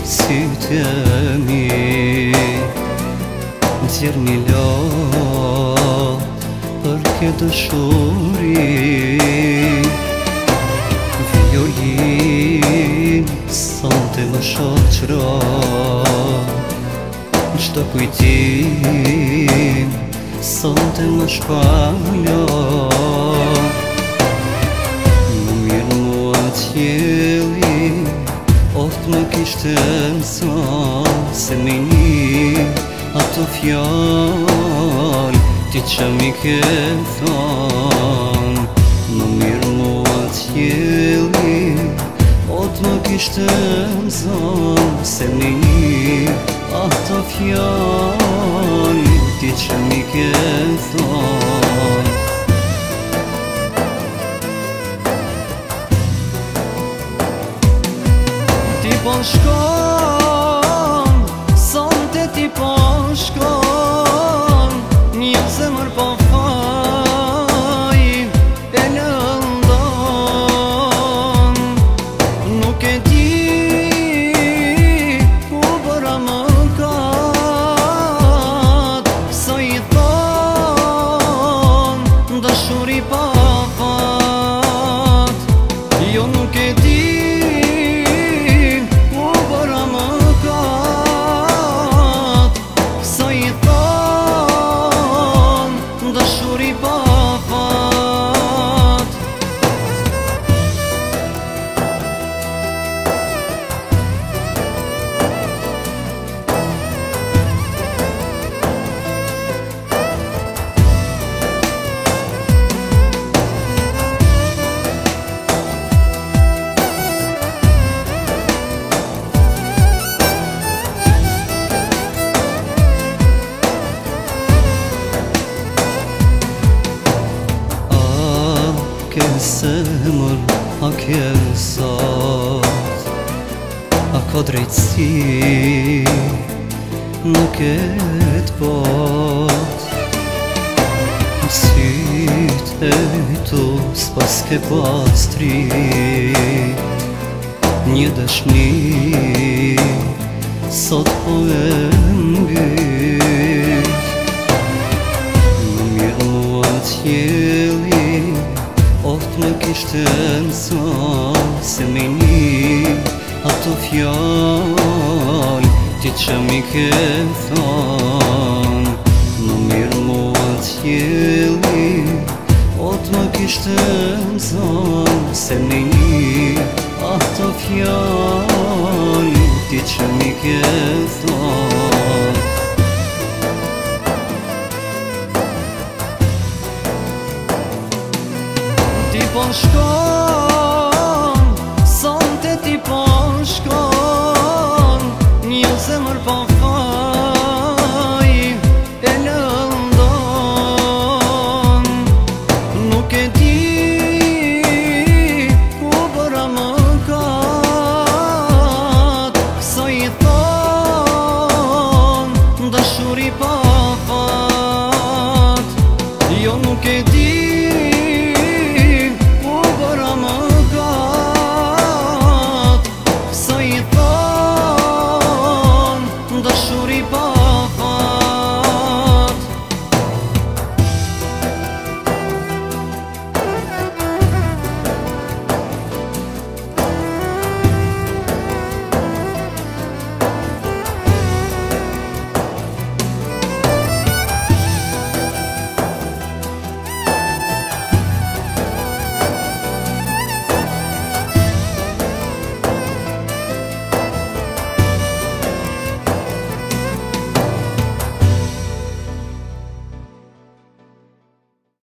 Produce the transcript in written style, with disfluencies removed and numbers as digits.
si temi Zjer një lot për këtë dëshuri Violin sonte më shoqëro Çdo kujtim sonte më shpalo Më mirë mua t'jeli Oft më kishte mëson Se me një ato fjall Ti që mi ke thon Më mirë mua t'jeli Oft më kishte mëson Se me një ato fjall Ti që mi ke thon Ti po shkon, sonte ti po shkon Një zemër po faj, e lëndon Nuk e di, ku bëra më kat Sa i thon, dashuri pa fat Jo nuk e di Zemër, a ke sot A ka drejtësi Në ketë pot Sytë e tu s'pas ke pastri Një dëshmi Sot po e mbyt Më mirë mua t'jeli Oft më kishte mëson Se me një ato fjall Ti që mi ke thon Më mirë mua t'jeli Oft më kishte mëson Se me një ato fjall Ti që mi ke thon